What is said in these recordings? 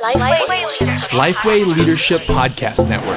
Lifeway Leadership Podcast Network.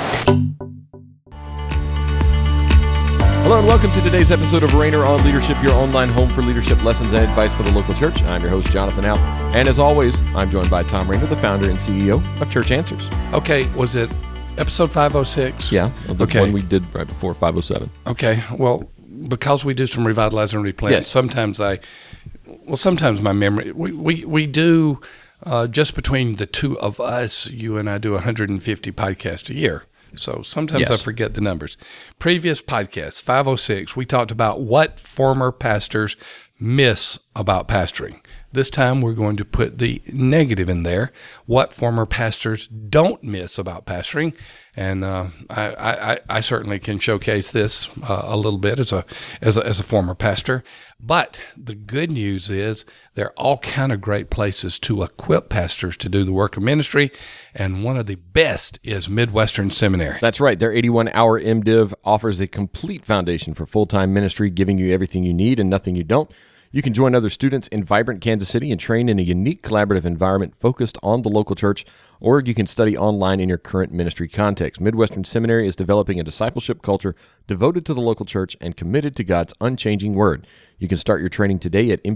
Hello and welcome to today's episode of Rainer on Leadership, your online home for leadership lessons and advice for the local church. I'm your host, Jonathan Howe. And as always, I'm joined by Tom Rainer, the founder and CEO of Church Answers. Okay, was it episode 506? Yeah, the okay. one we did right before 507. Okay, well, because we do some revitalize and replant, yes. sometimes my memory, we do, just between the two of us, you and I do 150 podcasts a year. So sometimes yes. I forget the numbers. Previous podcast, 506, we talked about what former pastors miss about pastoring. This time we're going to put the negative in there, what former pastors don't miss about pastoring. And I certainly can showcase this a little bit as a former pastor. But the good news is there are all kind of great places to equip pastors to do the work of ministry. And one of the best is Midwestern Seminary. That's right. Their 81-hour MDiv offers a complete foundation for full-time ministry, giving you everything you need and nothing you don't. You can join other students in vibrant Kansas City and train in a unique collaborative environment focused on the local church, or you can study online in your current ministry context. Midwestern Seminary is developing a discipleship culture devoted to the local church and committed to God's unchanging word. You can start your training today at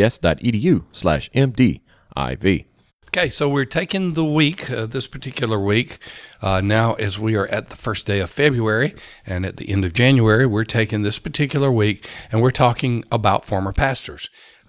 mbts.edu/MDIV. Okay, so we're taking the week, this particular week, now as we are at the first day of February and at the end of January, we're taking this particular week and we're talking about former pastors.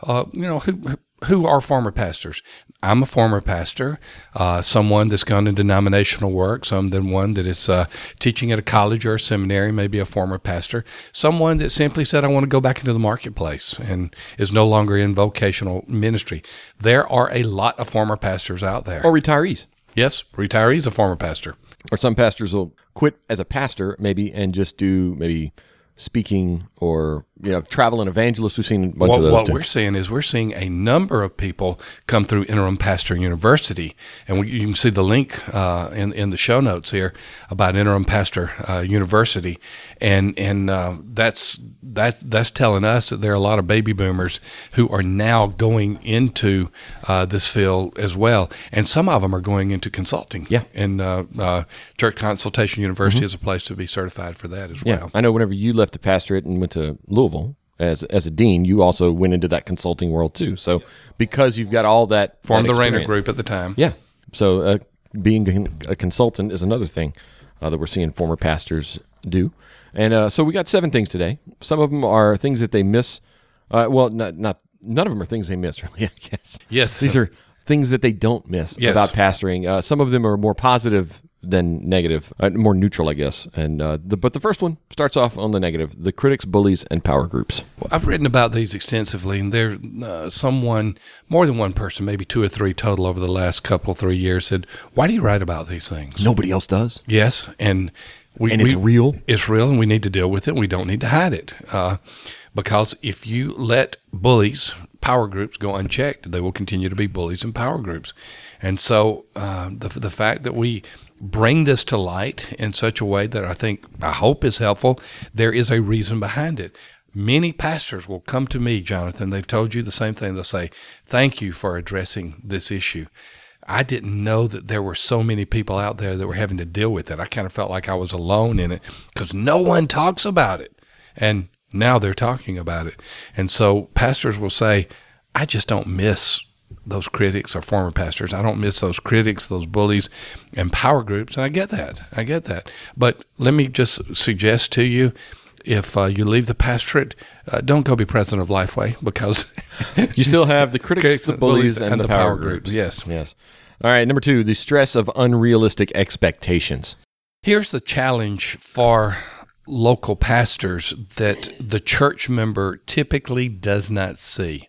Who are former pastors? I'm a former pastor, someone that's gone into denominational work, someone that is teaching at a college or a seminary, maybe a former pastor, someone that simply said, I want to go back into the marketplace and is no longer in vocational ministry. There are a lot of former pastors out there. Or retirees. Yes, retirees, a former pastor. Or some pastors will quit as a pastor maybe and just do maybe speaking or travel and evangelist. We've seen a bunch of those. What we're seeing a number of people come through Interim Pastor University, and you can see the link in the show notes here about Interim Pastor University, and that's telling us that there are a lot of baby boomers who are now going into this field as well, and some of them are going into consulting. Yeah, and Church Consultation University is a place to be certified for that as well. I know whenever you left the pastorate and went to Louisville as a dean, you also went into that consulting world too. So because you've got all that formed the experience. Rainer Group at the time. Yeah. So being a consultant is another thing that we're seeing former pastors do. And so we got 7 things today. Some of them are things that they miss. None of them are things they miss, really, I guess. Yes. These are things that they don't miss about pastoring. Some of them are more positive than negative, more neutral, I guess. And but the first one starts off on the negative: the critics, bullies, and power groups. Well, I've written about these extensively, and there's more than one person, maybe 2 or 3 total over the last 3 years, said, "Why do you write about these things?" Nobody else does. Yes, and it's real. It's real, and we need to deal with it. We don't need to hide it, because if you let bullies, power groups go unchecked, they will continue to be bullies and power groups. And so the fact that we bring this to light in such a way that I hope is helpful, there is a reason behind it. Many pastors will come to me, Jonathan, they've told you the same thing. They'll say, thank you for addressing this issue. I didn't know that there were so many people out there that were having to deal with it. I kind of felt like I was alone in it because no one talks about it. And now they're talking about it. And so pastors will say, I just don't miss those critics or former pastors. I don't miss those critics, those bullies, and power groups. And I get that. But let me just suggest to you, if you leave the pastorate, don't go be president of Lifeway, because you still have the critics, the bullies, and the power groups. Yes. All right, number 2, the stress of unrealistic expectations. Here's the challenge for local pastors that the church member typically does not see.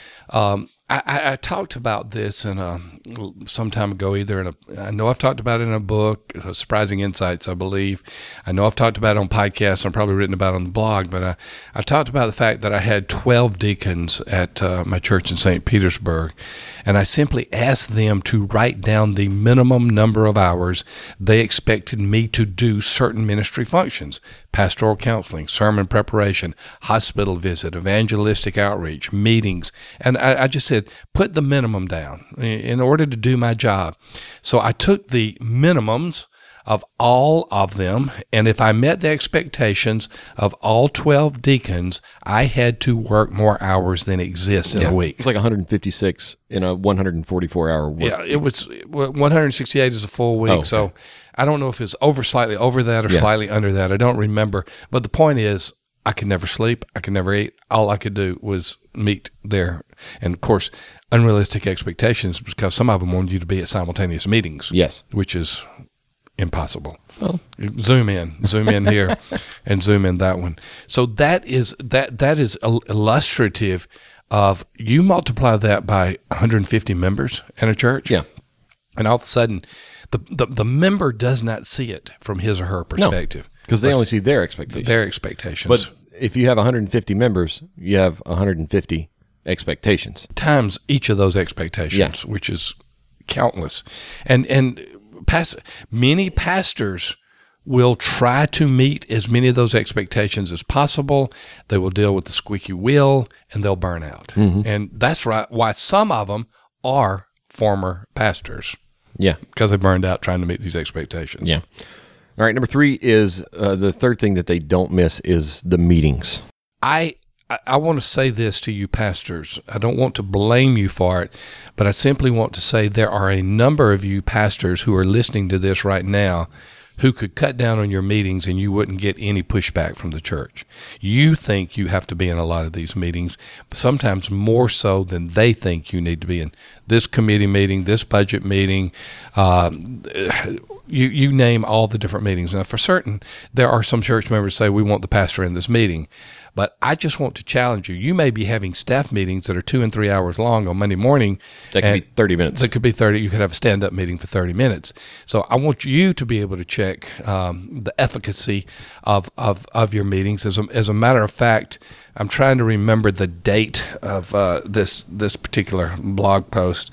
I talked about this some time ago, I know I've talked about it in a book, Surprising Insights, I believe. I know I've talked about it on podcasts. I've probably written about it on the blog, but I talked about the fact that I had 12 deacons at my church in St. Petersburg, and I simply asked them to write down the minimum number of hours they expected me to do certain ministry functions: pastoral counseling, sermon preparation, hospital visit, evangelistic outreach, meetings. And I just said, said, put the minimum down in order to do my job. So I took the minimums of all of them, and if I met the expectations of all 12 deacons, I had to work more hours than exist in a week. It was like 156 in a 144-hour work. Yeah, it was 168 is a full week. okay. So I don't know if it's slightly over that or slightly under that. I don't remember. But the point is, I could never sleep. I could never eat. All I could do was meet there. And, of course, unrealistic expectations because some of them wanted you to be at simultaneous meetings. Yes. Which is impossible. Well, zoom in here and zoom in that one. So that is illustrative of you multiply that by 150 members in a church. Yeah. And all of a sudden the member does not see it from his or her perspective. Because they only see their expectations. Their expectations. But if you have 150 members, you have 150 expectations. Times each of those expectations, which is countless. And many pastors will try to meet as many of those expectations as possible. They will deal with the squeaky wheel, and they'll burn out. Mm-hmm. And that's why some of them are former pastors. Yeah. Because they burned out trying to meet these expectations. Yeah. All right, number 3 is the third thing that they don't miss is the meetings. I want to say this to you pastors. I don't want to blame you for it, but I simply want to say there are a number of you pastors who are listening to this right now who could cut down on your meetings and you wouldn't get any pushback from the church. You think you have to be in a lot of these meetings, sometimes more so than they think you need to be in. This committee meeting, this budget meeting, you name all the different meetings. Now, for certain, there are some church members who say, we want the pastor in this meeting. But I just want to challenge you. You may be having staff meetings that are 2 and 3 hours long on Monday morning. That could be 30 minutes. That could be 30. You could have a stand-up meeting for 30 minutes. So I want you to be able to check the efficacy of your meetings. As a matter of fact, I'm trying to remember the date of this particular blog post.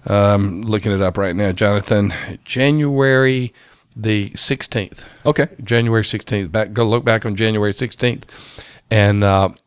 Looking it up right now, Jonathan. January the 16th. Okay. January 16th. Go look back on January 16th. And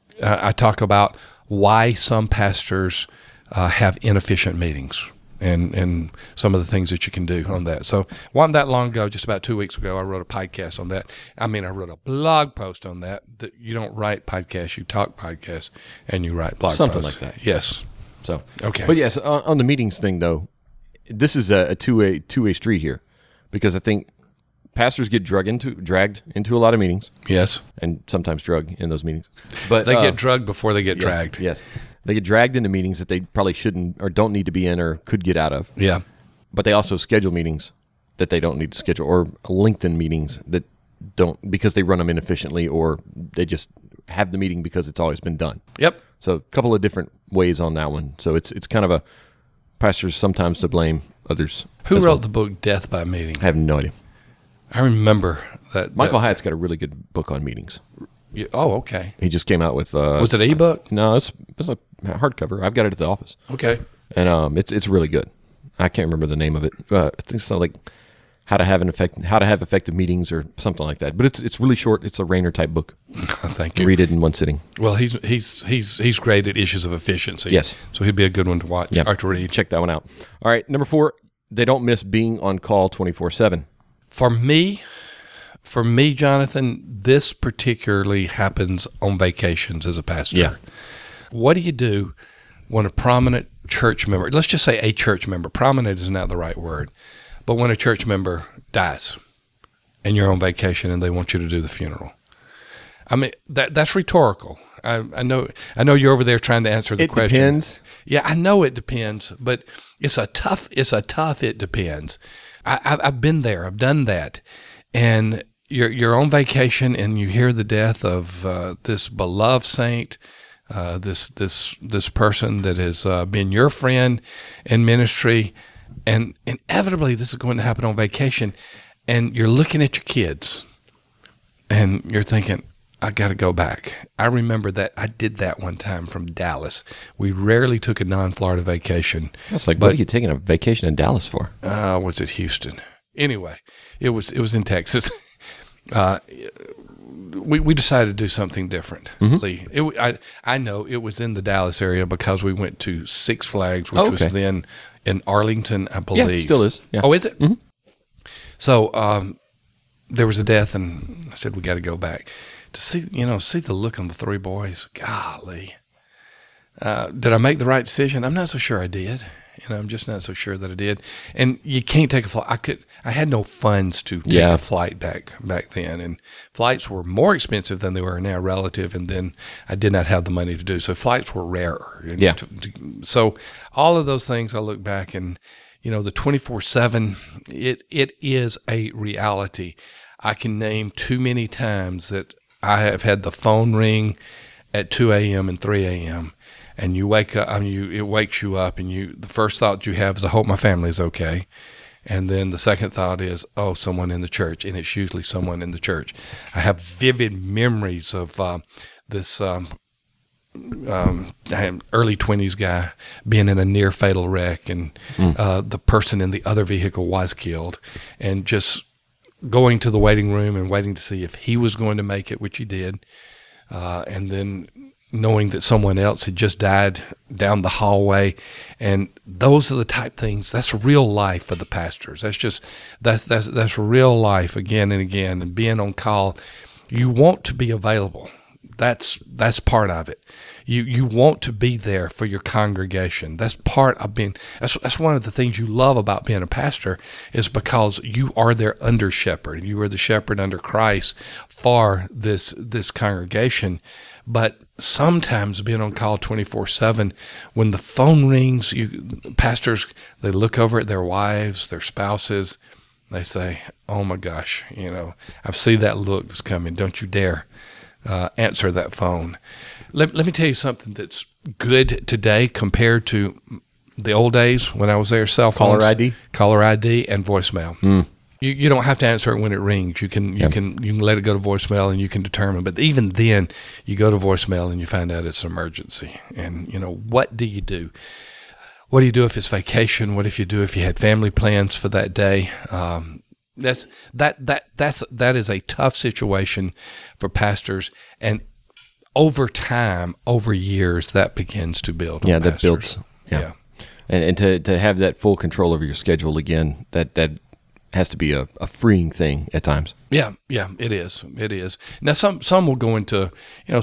I talk about why some pastors have inefficient meetings and some of the things that you can do on that. So it wasn't that long ago, just about 2 weeks ago, I wrote a podcast on that. I wrote a blog post on that you don't write podcasts, you talk podcasts, and you write blog Something posts. like that. Yes. So okay. But yes, on the meetings thing, though, this is a two-way street here because I think pastors get dragged into a lot of meetings. Yes. And sometimes drug in those meetings. But they get drugged before they get dragged. Yes. They get dragged into meetings that they probably shouldn't or don't need to be in or could get out of. Yeah. But they also schedule meetings that they don't need to schedule or lengthen meetings that don't because they run them inefficiently or they just have the meeting because it's always been done. Yep. So a couple of different ways on that one. So it's kind of a pastors sometimes to blame, others. Who wrote the book Death by Meeting? I have no idea. I remember that. Michael Hyatt's got a really good book on meetings. Oh, okay. He just came out with. Was it an ebook? No, it's a hardcover. I've got it at the office. Okay. And it's really good. I can't remember the name of it. I think it's like how to have effective meetings or something like that. But it's really short. It's a Rainer type book. Thank you. Read it in one sitting. Well, he's great at issues of efficiency. Yes. So he'd be a good one to watch or to read. Check that one out. All right, number 4, they don't miss being on call 24/7. For me, Jonathan, this particularly happens on vacations as a pastor. Yeah. What do you do when a prominent church member, let's just say a church member, prominent is not the right word, but when a church member dies and you're on vacation and they want you to do the funeral? That's rhetorical. I know you're over there trying to answer the question. It depends. Yeah, I know it depends, but it's a tough it depends. I've been there. I've done that. And you're on vacation and you hear the death of this beloved saint, this person that has been your friend in ministry, and inevitably this is going to happen on vacation, and you're looking at your kids and you're thinking, I got to go back. I remember that I did that one time from Dallas. We rarely took a non-Florida vacation. That's like, what are you taking a vacation in Dallas for? Was it Houston? Anyway, it was in Texas. we decided to do something different. Lee, I know it was in the Dallas area because we went to Six Flags, which was then in Arlington, I believe. Yeah, still is. Yeah. Oh, is it? Mm-hmm. So there was a death, and I said we got to go back to see the look on the three boys. Golly, did I make the right decision? I'm not so sure I did. I'm just not so sure that I did. And you can't take a flight. I had no funds to take a flight back then, and flights were more expensive than they were now relative. And then I did not have the money to do so. Flights were rarer. So all of those things, I look back and the 24/7. It is a reality. I can name too many times that I have had the phone ring at 2 a.m. and 3 a.m. And you wake up, it wakes you up, and the first thought you have is, I hope my family is okay. And then the second thought is, oh, someone in the church, and it's usually someone in the church. I have vivid memories of this early 20s guy being in a near fatal wreck, and the person in the other vehicle was killed, and just going to the waiting room and waiting to see if he was going to make it, which he did, and then knowing that someone else had just died down the hallway. And those are the type things, that's real life for the pastors. That's real life again and again. And being on call, you want to be available. That's part of it. You want to be there for your congregation. That's part of being, that's one of the things you love about being a pastor, is because you are their under shepherd. You are the shepherd under Christ for this congregation. But sometimes being on call 24/7, when the phone rings, pastors, they look over at their wives, their spouses, they say, oh my gosh, I've seen that look that's coming. Don't you dare answer that phone. Let me tell you something that's good today compared to the old days when I was there. Cell phones, caller ID, and voicemail. You don't have to answer it when it rings. You can let it go to voicemail, and you can determine. But even then, you go to voicemail and you find out it's an emergency. And what do you do? What do you do if it's vacation? What if you had family plans for that day? That is a tough situation for pastors, and over time, over years, that begins to build. Yeah, that pastors. builds. Yeah. And to have that full control over your schedule again, that has to be a freeing thing at times. Yeah, it is. It is. Now, some will go into,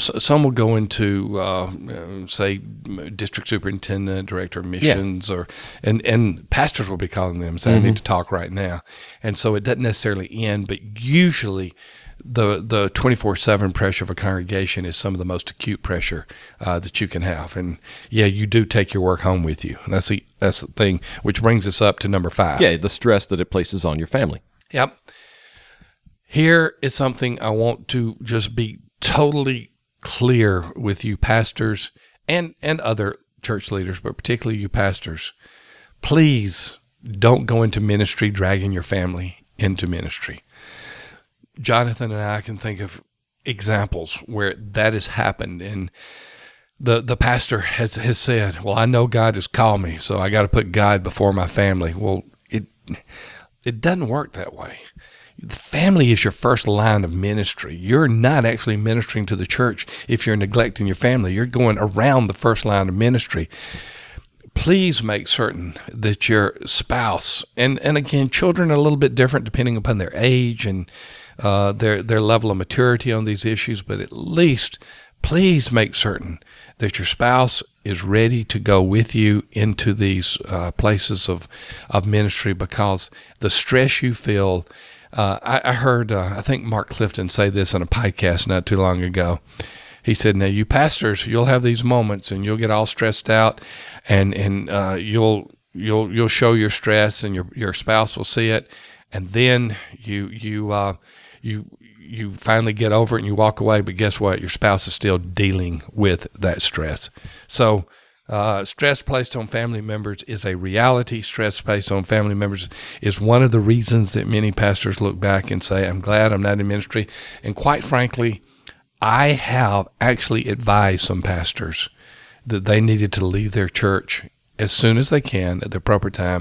say, district superintendent, director of missions, and pastors will be calling them and say, I need to talk right now. And so it doesn't necessarily end, but usually the 24/7 pressure of a congregation is some of the most acute pressure that you can have. And you do take your work home with you. And that's the thing, which brings us up to number 5. Yeah, the stress that it places on your family. Yep. Here is something I want to just be totally clear with you pastors and other church leaders, but particularly you pastors. Please don't go into ministry dragging your family into ministry. Jonathan and I can think of examples where that has happened, and the pastor has said, well, I know God has called me, so I got to put God before my family. Well, it doesn't work that way. The family is your first line of ministry. You're not actually ministering to the church if you're neglecting your family. You're going around the first line of ministry. Please make certain that your spouse, and again, children are a little bit different depending upon their age and their level of maturity on these issues, but at least please make certain that your spouse is ready to go with you into these places of ministry, because the stress you feel. I heard, I think Mark Clifton say this on a podcast not too long ago. He said, now you pastors, you'll have these moments and you'll get all stressed out, and you'll show your stress, and your spouse will see it, and then you finally get over it and you walk away, but guess what? Your spouse is still dealing with that stress. So stress placed on family members is a reality. Stress placed on family members is one of the reasons that many pastors look back and say, I'm glad I'm not in ministry. And quite frankly, I have actually advised some pastors that they needed to leave their church as soon as they can at the proper time,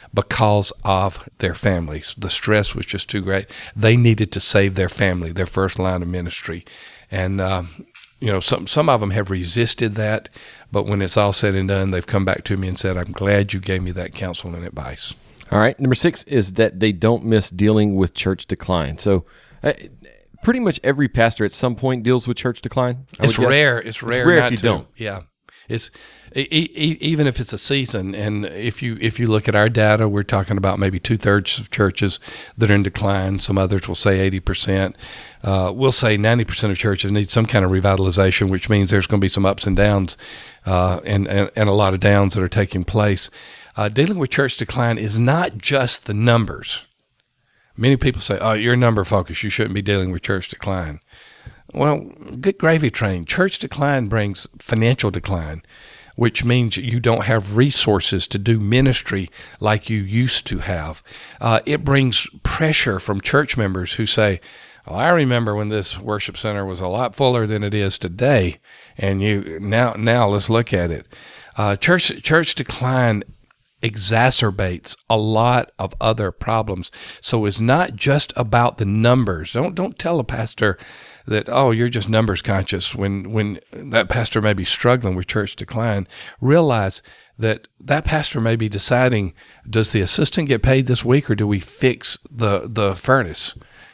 because of their families. The stress was just too great. They needed to save their family, their first line of ministry. And, some of them have resisted that, but when it's all said and done, they've come back to me and said, I'm glad you gave me that counsel and advice. All right. Number 6 is that they don't miss dealing with church decline. So pretty much every pastor at some point deals with church decline. It's rare. It's rare if you don't. Yeah. It's even if it's a season, and if you look at our data, we're talking about maybe 2/3 of churches that are in decline. Some others will say 80%. We'll say 90% of churches need some kind of revitalization, which means there's going to be some ups and downs, and a lot of downs that are taking place. Dealing with church decline is not just the numbers. Many people say, "Oh, you're number focused. You shouldn't be dealing with church decline." Well, good gravy train. Church decline brings financial decline, which means you don't have resources to do ministry like you used to have. It brings pressure from church members who say, "Well, I remember when this worship center was a lot fuller than it is today, and now let's look at it." Church decline exacerbates a lot of other problems. So it's not just about the numbers. Don't tell a pastor that, "Oh, you're just numbers conscious," when that pastor may be struggling with church decline. Realize that pastor may be deciding, does the assistant get paid this week, or do we fix the furnace?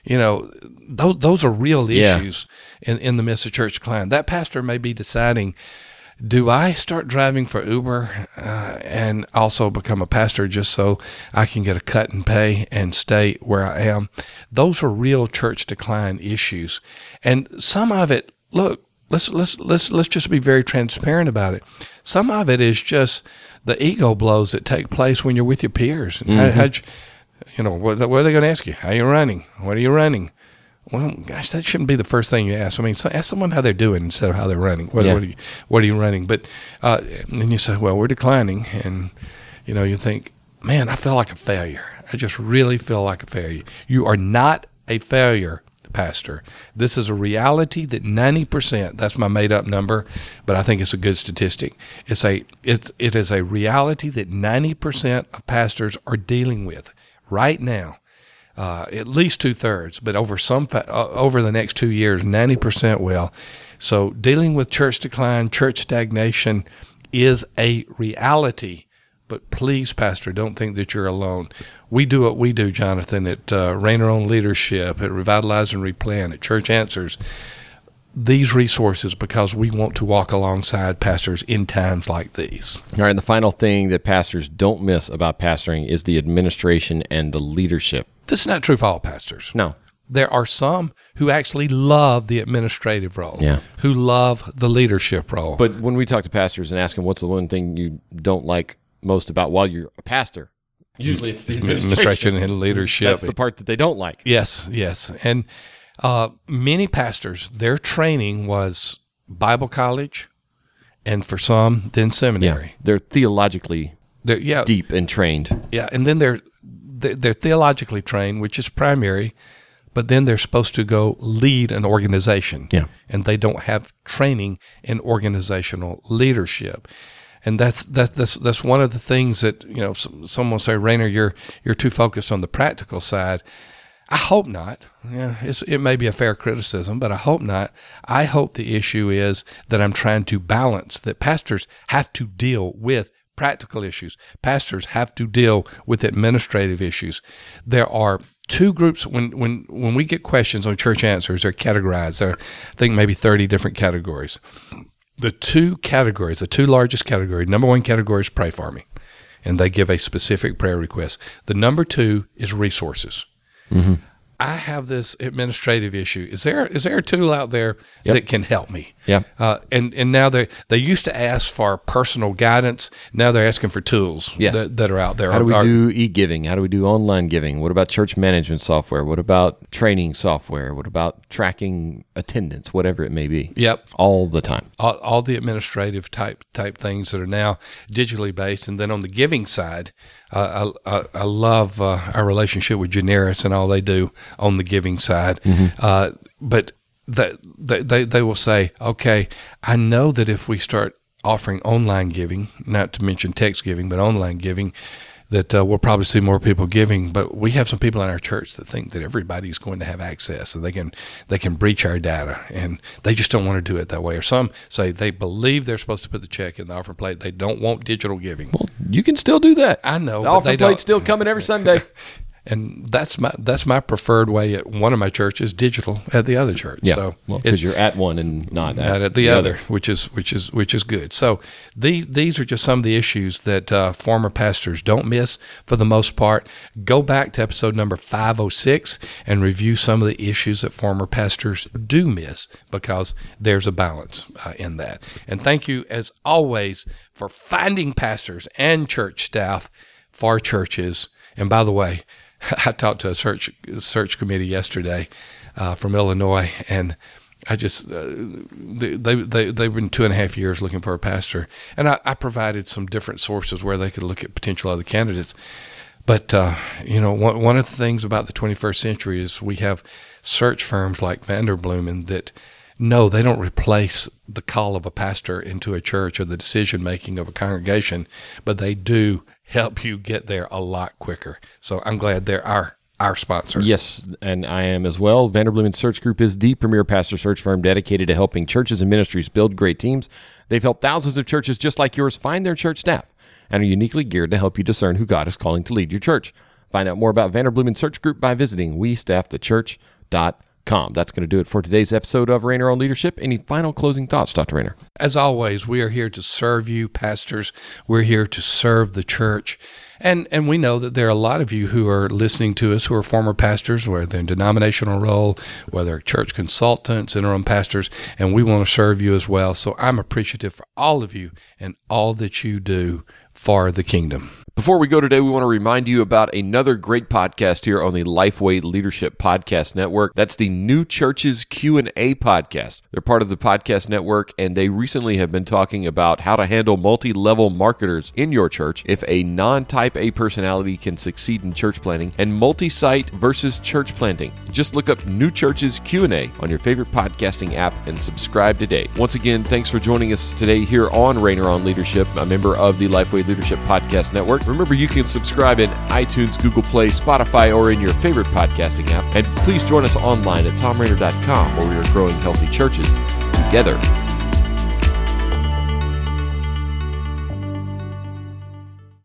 Those are real issues in the midst of church decline. That pastor may be deciding, do I start driving for Uber and also become a pastor just so I can get a cut in pay and stay where I am? Those are real church decline issues. And some of it, look, let's just be very transparent about it. Some of it is just the ego blows that take place when you're with your peers. Mm-hmm. What are they going to ask you? How are you running? What are you running? Well, gosh, that shouldn't be the first thing you ask. I mean, ask someone how they're doing instead of how they're running. What are you running? But and you say, well, we're declining, and you think, man, I feel like a failure. I just really feel like a failure. You are not a failure, pastor. This is a reality that 90%. That's my made-up number, but I think it's a good statistic. It is a reality that 90% of pastors are dealing with right now. At least 2/3, but over the next 2 years, 90% will. So dealing with church decline, church stagnation is a reality. But please, pastor, don't think that you're alone. We do what we do, Jonathan, at Rainer On Leadership, at Revitalize and Replan, at Church Answers. These resources, because we want to walk alongside pastors in times like these. All right, and the final thing that pastors don't miss about pastoring is the administration and the leadership. This is not true for all pastors. No. There are some who actually love the administrative role, who love the leadership role. But when we talk to pastors and ask them what's the one thing you don't like most about while you're a pastor, usually it's the administration and leadership. That's the part that they don't like. Yes. And many pastors, their training was Bible college, and for some, then seminary. Yeah, they're theologically deep and trained. Yeah, and then they're theologically trained, which is primary, but then they're supposed to go lead an organization. Yeah. And they don't have training in organizational leadership. And that's one of the things that, someone will say, Rainer, you're too focused on the practical side. I hope not. Yeah, it may be a fair criticism, but I hope not. I hope the issue is that I'm trying to balance, that pastors have to deal with practical issues. Pastors have to deal with administrative issues. There are two groups. When we get questions on Church Answers, they're categorized. There are, I think, maybe 30 different categories. The two largest categories, number one category is pray for me, and they give a specific prayer request. The number two is resources. Mm-hmm. I have this administrative issue. Is there a tool out there that can help me? Yeah. And now they used to ask for personal guidance. Now they're asking for tools that are out there. How do we do e-giving? How do we do online giving? What about church management software? What about training software? What about tracking attendance? Whatever it may be. Yep. All the time. All the administrative type things that are now digitally based. And then on the giving side, I love our relationship with Generis and all they do on the giving side. Mm-hmm. But they will say, okay, I know that if we start offering online giving, not to mention text giving, but online giving, that we'll probably see more people giving. But we have some people in our church that think that everybody's going to have access, and they can breach our data, and they just don't want to do it that way. Or some say they believe they're supposed to put the check in the offering plate. They don't want digital giving. Well, you can still do that. I know, the but offering plate's still coming every Sunday. And that's my preferred way at one of my churches, digital at the other church. Yeah, so because you're at one and not at the other, which is good. So these are just some of the issues that former pastors don't miss for the most part. Go back to episode number 506 and review some of the issues that former pastors do miss, because there's a balance in that. And thank you, as always, for finding pastors and church staff for churches. And by the way, I talked to a search committee yesterday from Illinois, and I just they've been 2.5 years looking for a pastor, and I provided some different sources where they could look at potential other candidates. But one of the things about the 21st century is we have search firms like Vanderbloemen that no, they don't replace the call of a pastor into a church or the decision making of a congregation, but they do help you get there a lot quicker. So I'm glad they're our sponsor. Yes, and I am as well. Vanderbloemen Search Group is the premier pastor search firm dedicated to helping churches and ministries build great teams. They've helped thousands of churches just like yours find their church staff and are uniquely geared to help you discern who God is calling to lead your church. Find out more about Vanderbloemen Search Group by visiting westaffthechurch.com. That's going to do it for today's episode of Rainer on Leadership. Any final closing thoughts, Dr. Rainer? As always, we are here to serve you, pastors. We're here to serve the church. And we know that there are a lot of you who are listening to us who are former pastors, whether they're in denominational role, whether they're church consultants, interim pastors, and we want to serve you as well. So I'm appreciative for all of you and all that you do for the kingdom. Before we go today, we want to remind you about another great podcast here on the Lifeway Leadership Podcast Network. That's the New Churches Q&A podcast. They're part of the podcast network, and they recently have been talking about how to handle multi-level marketers in your church, if a non-type A personality can succeed in church planting, and multi-site versus church planting. Just look up New Churches Q&A on your favorite podcasting app and subscribe today. Once again, thanks for joining us today here on Rainer on Leadership, a member of the Lifeway Leadership Podcast Network. Remember, you can subscribe in iTunes, Google Play, Spotify, or in your favorite podcasting app. And please join us online at tomrainer.com, where we are growing healthy churches together.